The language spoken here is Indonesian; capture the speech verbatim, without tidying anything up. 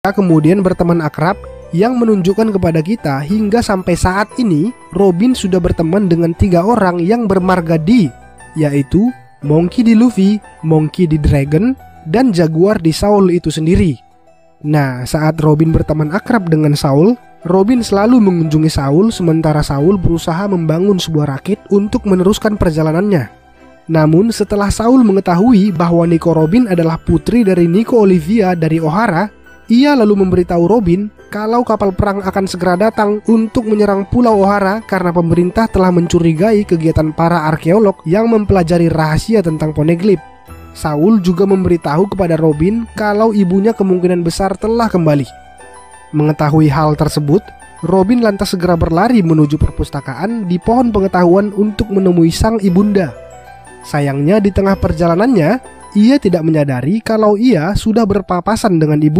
kemudian berteman akrab yang menunjukkan kepada kita hingga sampai saat ini Robin sudah berteman dengan tiga orang yang bermarga D, yaitu Monkey D. Luffy, Monkey D. Dragon, dan Jaguar di Saul itu sendiri. Nah, saat Robin berteman akrab dengan Saul, Robin selalu mengunjungi Saul sementara Saul berusaha membangun sebuah rakit untuk meneruskan perjalanannya. Namun setelah Saul mengetahui bahwa Nico Robin adalah putri dari Nico Olivia dari Ohara, ia lalu memberitahu Robin kalau kapal perang akan segera datang untuk menyerang Pulau Ohara karena pemerintah telah mencurigai kegiatan para arkeolog yang mempelajari rahasia tentang Poneglyph. Saul juga memberitahu kepada Robin kalau ibunya kemungkinan besar telah kembali. Mengetahui hal tersebut, Robin lantas segera berlari menuju perpustakaan di pohon pengetahuan untuk menemui sang ibunda. Sayangnya di tengah perjalanannya, ia tidak menyadari kalau ia sudah berpapasan dengan ibu.